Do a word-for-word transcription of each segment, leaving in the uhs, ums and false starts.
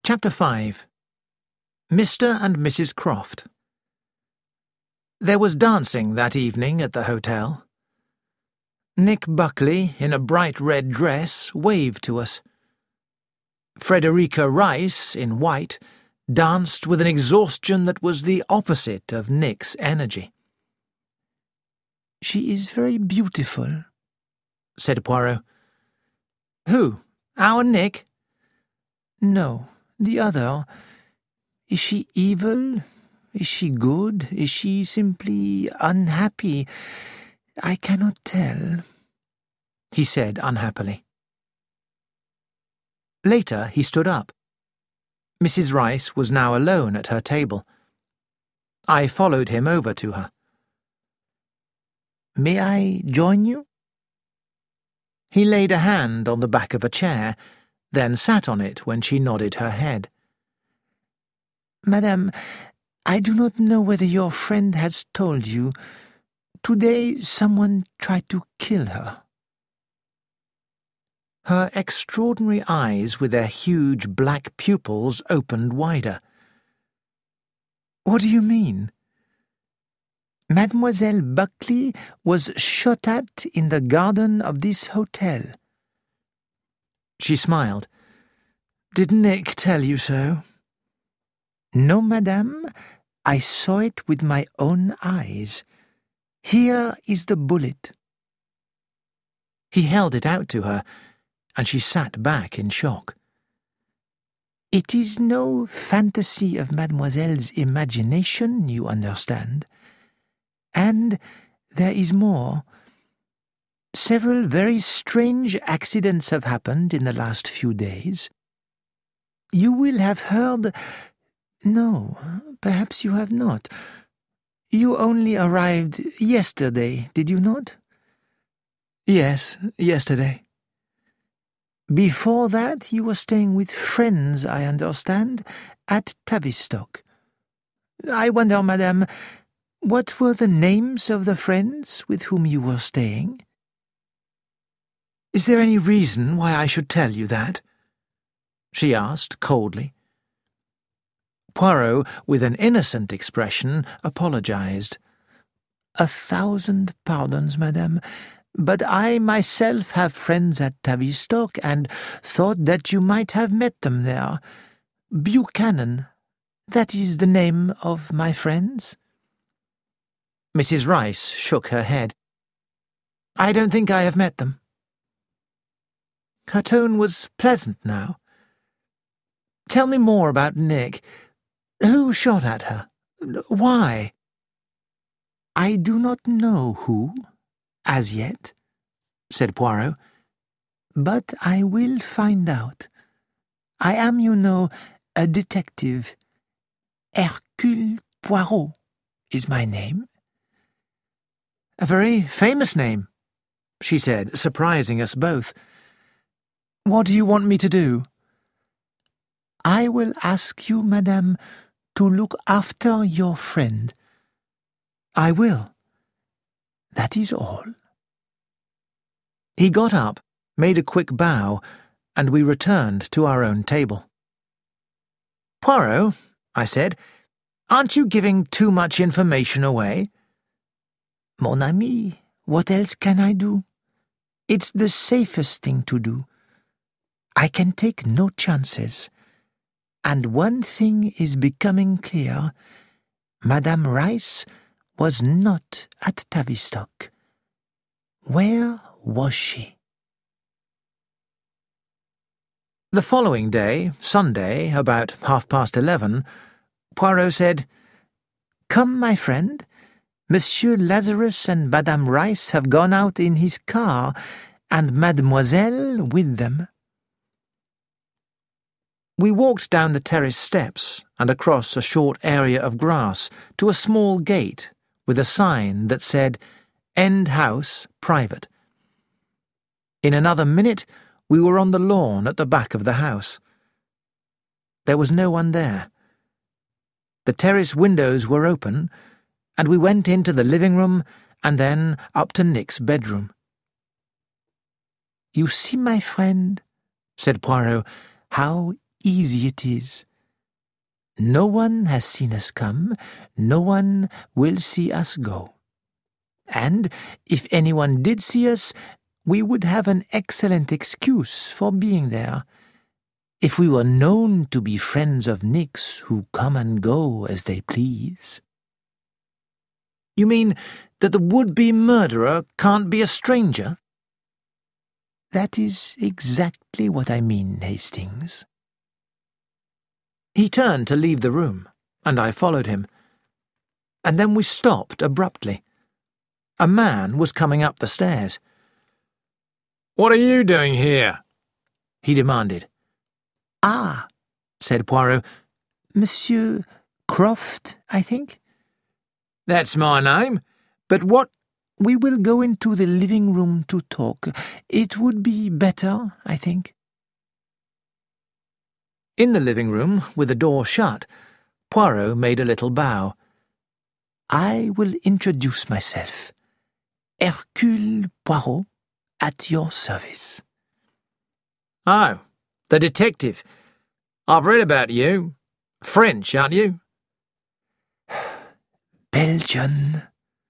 Chapter five. Mister and Missus Croft. There was dancing that evening at the hotel. Nick Buckley, in a bright red dress, waved to us. Frederica Rice, in white, danced with an exhaustion that was the opposite of Nick's energy. "She is very beautiful," said Poirot. "Who? Our Nick?" "No, the other. Is she evil? Is she good? Is she simply unhappy? I cannot tell," he said unhappily. Later he stood up. Missus Rice was now alone at her table. I followed him over to her. "May I join you?" He laid a hand on the back of a chair, then sat on it when she nodded her head. "Madame, I do not know whether your friend has told you. Today someone tried to kill her." Her extraordinary eyes with their huge black pupils opened wider. "What do you mean?" "Mademoiselle Buckley was shot at in the garden of this hotel." She smiled. "Did Nick tell you so?" "No, madame. I saw it with my own eyes. Here is the bullet." He held it out to her, and she sat back in shock. "It is no fantasy of mademoiselle's imagination, you understand. And there is more. Several very strange accidents have happened in the last few days. You will have heard... No, perhaps you have not. You only arrived yesterday, did you not?" "Yes, yesterday." "Before that you were staying with friends, I understand, at Tavistock. I wonder, madame, what were the names of the friends with whom you were staying?" "Is there any reason why I should tell you that?" she asked coldly. Poirot, with an innocent expression, apologized. "A thousand pardons, madame, but I myself have friends at Tavistock and thought that you might have met them there. Buchanan, that is the name of my friends." Missus Rice shook her head. "I don't think I have met them." Her tone was pleasant now. "Tell me more about Nick. Who shot at her? Why?" "I do not know who, as yet," said Poirot, "but I will find out. I am, you know, a detective. Hercule Poirot is my name." "A very famous name," she said, surprising us both. "What do you want me to do?" "I will ask you, madame, to look after your friend." "I will." "That is all." He got up, made a quick bow, and we returned to our own table. "Poirot," I said, "aren't you giving too much information away?" "Mon ami, what else can I do? It's the safest thing to do. I can take no chances. And one thing is becoming clear. Madame Rice was not at Tavistock. Where was she?" The following day, Sunday, about half past eleven, Poirot said, "Come, my friend. Monsieur Lazarus and Madame Rice have gone out in his car, and Mademoiselle with them." We walked down the terrace steps and across a short area of grass to a small gate with a sign that said, "End House, Private." In another minute we were on the lawn at the back of the house. There was no one there. The terrace windows were open, and we went into the living room and then up to Nick's bedroom. "You see, my friend," said Poirot, "how easy it is. No one has seen us come, no one will see us go. And if anyone did see us, we would have an excellent excuse for being there. If we were known to be friends of Nick's who come and go as they please. You mean that the would-be murderer can't be a stranger? That is exactly what I mean, Hastings. He turned to leave the room, and I followed him. And then we stopped abruptly. A man was coming up the stairs. "What are you doing here?" he demanded. "Ah," said Poirot. "Monsieur Croft, I think?" "That's my name. But what—" "We will go into the living room to talk. It would be better, I think." In the living room, with the door shut, Poirot made a little bow. "I will introduce myself. Hercule Poirot, at your service." "Oh, the detective. I've read about you. French, aren't you?" "Belgian.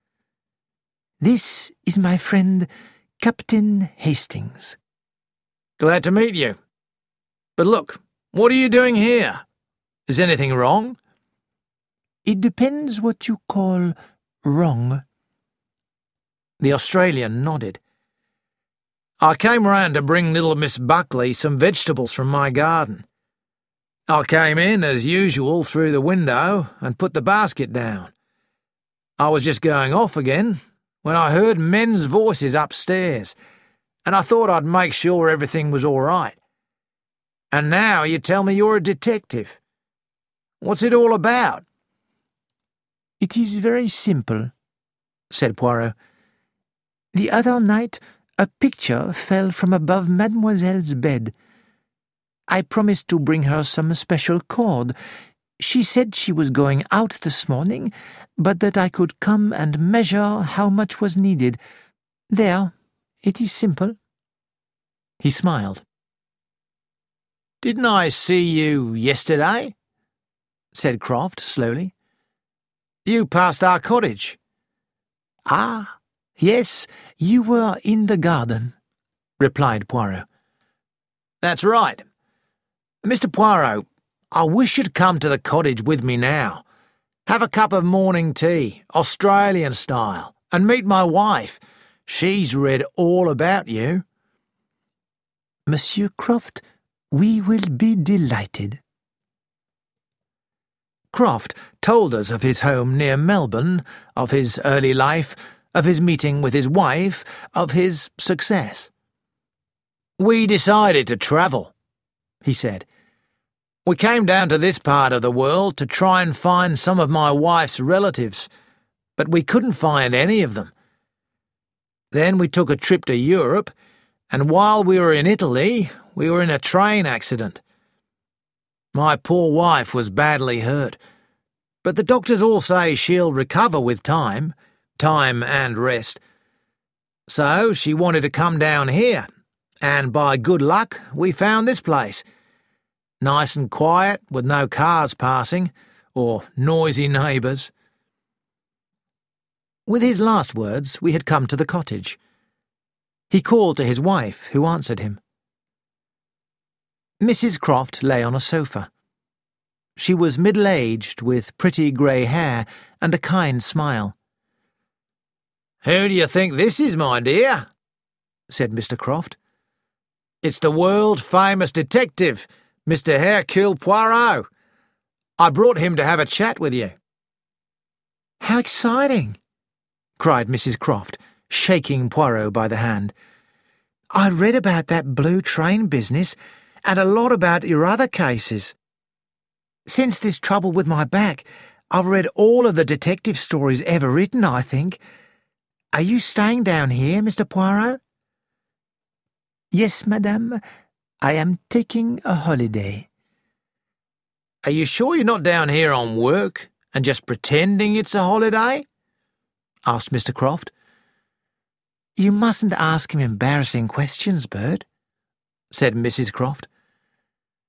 This is my friend, Captain Hastings." "Glad to meet you. But look, what are you doing here? Is anything wrong?" "It depends what you call wrong." The Australian nodded. "I came round to bring little Miss Buckley some vegetables from my garden. I came in, as usual, through the window and put the basket down. I was just going off again when I heard men's voices upstairs, and I thought I'd make sure everything was all right. And now you tell me you're a detective. What's it all about?" "It is very simple," said Poirot. "The other night a picture fell from above Mademoiselle's bed. I promised to bring her some special cord. She said she was going out this morning, but that I could come and measure how much was needed. There, it is simple." He smiled. "Didn't I see you yesterday?" said Croft slowly. "You passed our cottage." "Ah, yes, you were in the garden," replied Poirot. "That's right. Mister Poirot, I wish you'd come to the cottage with me now. Have a cup of morning tea, Australian style, and meet my wife. She's read all about you." "Monsieur Croft, we will be delighted." Croft told us of his home near Melbourne, of his early life, of his meeting with his wife, of his success. "We decided to travel," he said. "We came down to this part of the world to try and find some of my wife's relatives, but we couldn't find any of them. Then we took a trip to Europe, and while we were in Italy, we were in a train accident. My poor wife was badly hurt, but the doctors all say she'll recover with time, time and rest. So she wanted to come down here, and by good luck we found this place. Nice and quiet, with no cars passing, or noisy neighbours." With his last words, we had come to the cottage. He called to his wife, who answered him. Missus Croft lay on a sofa. She was middle-aged, with pretty grey hair and a kind smile. "Who do you think this is, my dear?" said Mister Croft. "It's the world-famous detective, Mister Hercule Poirot. I brought him to have a chat with you." "How exciting!" cried Missus Croft, shaking Poirot by the hand. "I read about that blue train business and a lot about your other cases. Since this trouble with my back, I've read all of the detective stories ever written, I think. Are you staying down here, Mister Poirot?" "Yes, madame. I am taking a holiday." "Are you sure you're not down here on work and just pretending it's a holiday?" asked Mister Croft. "You mustn't ask him embarrassing questions, Bert," said Missus Croft.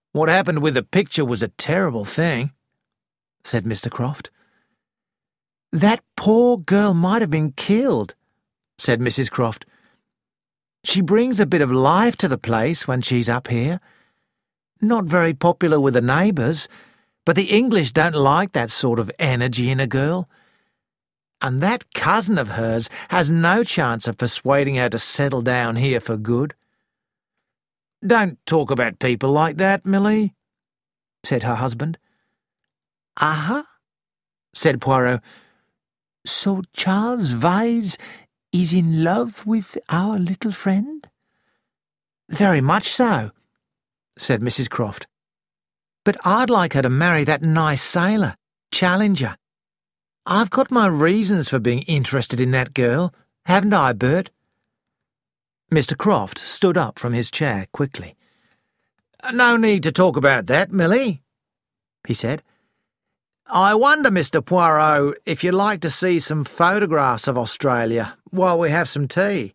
What happened with the picture was a terrible thing, said Mister Croft. That poor girl might have been killed, said Missus Croft. She brings a bit of life to the place when she's up here. Not very popular with the neighbours, but the English don't like that sort of energy in a girl. And that cousin of hers has no chance of persuading her to settle down here for good. Don't talk about people like that, Milly, said her husband. Aha, said Poirot. So Charles Vyse is in love with our little friend? Very much so, said Missus Croft. But I'd like her to marry that nice sailor, Challenger. I've got my reasons for being interested in that girl, haven't I, Bert? Mister Croft stood up from his chair quickly. No need to talk about that, Milly, he said. I wonder, Mister Poirot, if you'd like to see some photographs of Australia while we have some tea.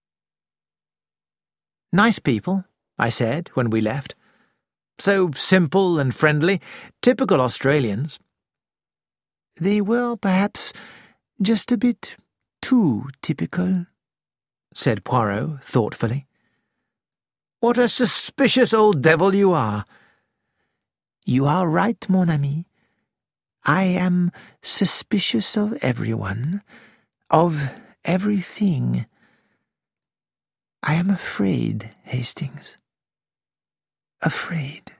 Nice people, I said when we left. So simple and friendly, typical Australians. They were perhaps just a bit too typical, said Poirot thoughtfully. What a suspicious old devil you are. You are right, mon ami. I am suspicious of everyone, of everything. I am afraid, Hastings. Afraid.